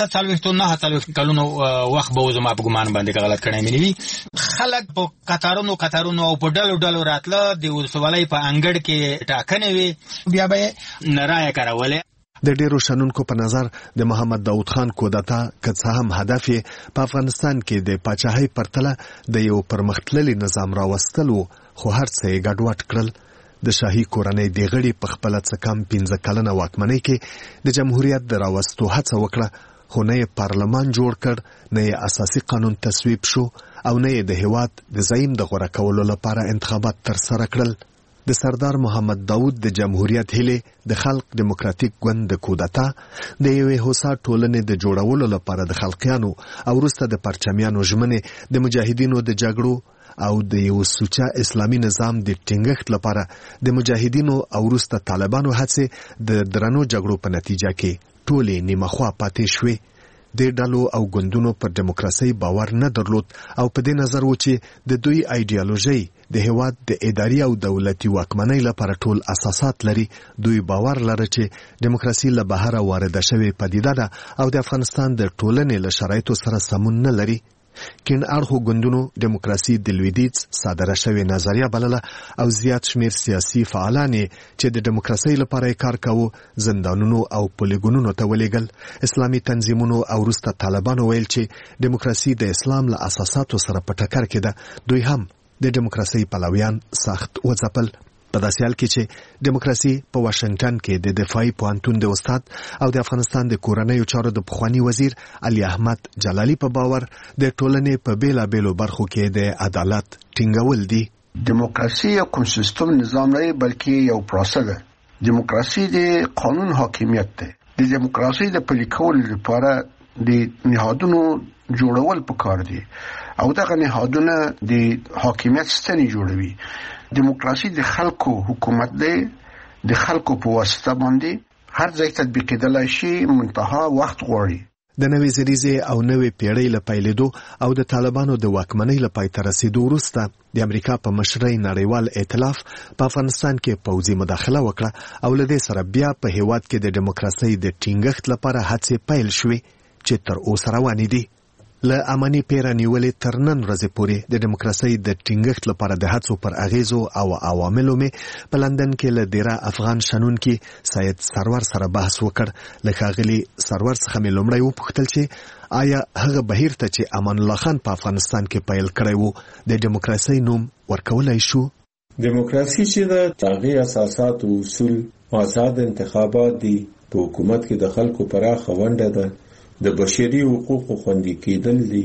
48 کلونو وخت به زما په ګمان باندې غلط کړی مې وي. خلک په قطارونو او په ډلو راتله، د ولسوالۍ په انګړ کې ټاکنې وي، بیا به رایه کارولې. د ډیرو شنونکو په نظر د محمد داود خان کودتا که څه هم هدف یې په افغانستان کې د پاچاهۍ پرتله د یو پرمختللي نظام راوستل و، خو هر څه یې ګډوډ کړل. د شاهي کورنۍ د غړي په خپله څه کم 15 کلنه واکمنۍ کې د جمهوریت د راوستو هڅه وکړه، خو نه یې پارلمان جوړ کړ، نه یې اساسي قانون تصویب شو او نه یې د هیواد د زعیم د غوره کولو لپاره انتخابات ترسره کړل. د سردار محمد داود د جمهوریت هیلې د خلق دیموکراتیک ګوند د کودتا د یوې هوسا ټولنې د جوړولو لپاره د خلقیانو او وروسته د پرچمیانو ژمنې د مجاهدینو د جګړو او د یو سوچه اسلامي نظام د ټینګښت لپاره د مجاهدینو او وروسته طالبانو هڅې د درنو جګړو په نتیجه کې ټولې نیمه خوا پاتې شوې. د ډلو او ګوندونو پر دیموکراسي باور نه درلود او په دې نظر و چې د دوی ایډیالوژي د هیواد د اداري او دولتي واکمنۍ لپاره ټول اساسات لري. دوی باور لري چې دیموکراسي له بهره وارده شوې پدیده ده او د افغانستان د ټولنې له شرایطو سره سمون نه لري. کین اړخو ګوندونو دیموکراسي د لویدیځ صادره شوې نظریه بلله او زیات شمیر سیاسي فعالان چې د دیموکراسي لپاره کار کاوه زندانونو او پولیګونونو ته ولېږل. اسلامي تنظیمونو او وروسته طالبانو ویل چې دیموکراسي د اسلام له اساساتو سره په ټکر کې ده. دوی هم د دیموکراسي پلویان سخت وځپل. په داسې حال کې چې دیموکراسي په واشنگټن کې د دفاعي پوهنتون د استاد او د افغانستان د کورنیو چارو د پخوانی وزیر علي احمد جلالي په باور د ټولنې په بیلابیلو برخو کې د عدالت ټینګول دي. دیموکراسي کوم سیستم نظام نه بلکې یو پروسه ده. دیموکراسي د قانون حاکمیت ده. د دیموکراسي د پلي کولو لپاره د نهادونو جوړول پکار دي او دغه نهادونه د حاکمیت ستنې جوړوي. دیموکراسي د خلکو حکومت دی، د خلکو په واسطه باندې هر ځای تطبیق کېدلای شي، منتها وخت غواړي. د نوې زریزې او نوې پیړۍ له پیلېدو او د طالبانو د واکمنۍ له پای ته رسېدو وروسته د امریکا په مشرۍ نړیوال ائتلاف په افغانستان کې پوځي مداخله وکړه او له دې سره بیا په هیواد کې د دیموکراسۍ د ټینګښت لپاره هڅې پیل شوې چې تر اوسه روانې دي. له امني پیره نیولې تر نن ورځې پورې د دیموکراسۍ د ټینګښت لپاره د هڅو پر اغیزو او عواملو مې په لندن کې له ډیره افغان شنونکي سید سرور سره بحث وکړ. له ښاغلي سرور څخه مې لومړی وپوښتل چې آیا هغه بهیر ته چې امان الله خان په افغانستان کې پیل کړی و د دیموکراسۍ نوم ورکولای شو؟ دیموکراسي چې د هغې اساسات او اصول آزاد انتخابات دي، په حکومت کې د خلکو پراخه ونډه ده، د بشري حقوقو خوندي کېدل دي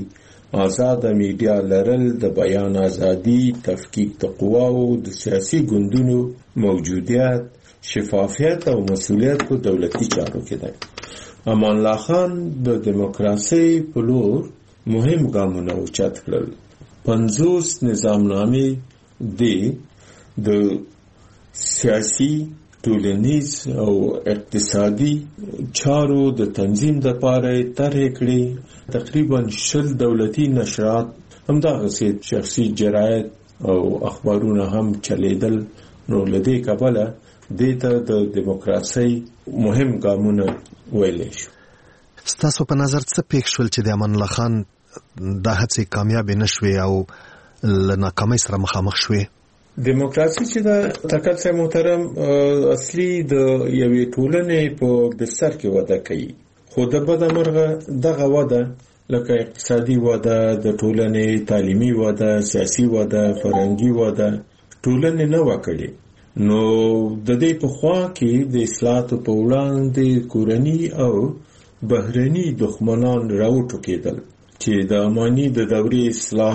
آزاد میډیا لرل، د بیان ازادي، تفکیک د قواو، د سیاسي ګوندونو موجودیت، شفافیت او مسؤلیت په دولتي چارو کې دی. امان الله خان د دیموکراسي په لور مهم ګامونه اوچت کړل. 50 نظامنامې د سیاسي، ټولنیز او اقتصادي چارو د تنظیم لپاره طرح کړې. تقریبا 20 دولتي نشرات همدغسې شخصي جراید او اخبارونه هم چلیدل. نو لدې کبله دې ته د دیموکراسي مهم ګامونه ویلی شو. ستاسو په نظر څه پېښ شول چې د امان الله خان دا هڅې کامیابې نه شوې او له ناکامۍ سره مخامخ شوې؟ دیموکراسي چې د تکل صاحب محترم اصلي د یوې ټولنې په بستر کې وده کوي، خو د بدمرغه دغه وده لکه اقتصادي وده، د ټولنې تعلیمي وده، سیاسي وده، فرهنګي وده ټولنې نه وکړي. نو د دې په خوا کې د اصلاحاتو په وړاندې کورني او بهرني دښمنان راوټوکېدل چې د اماني د دورې اصلاح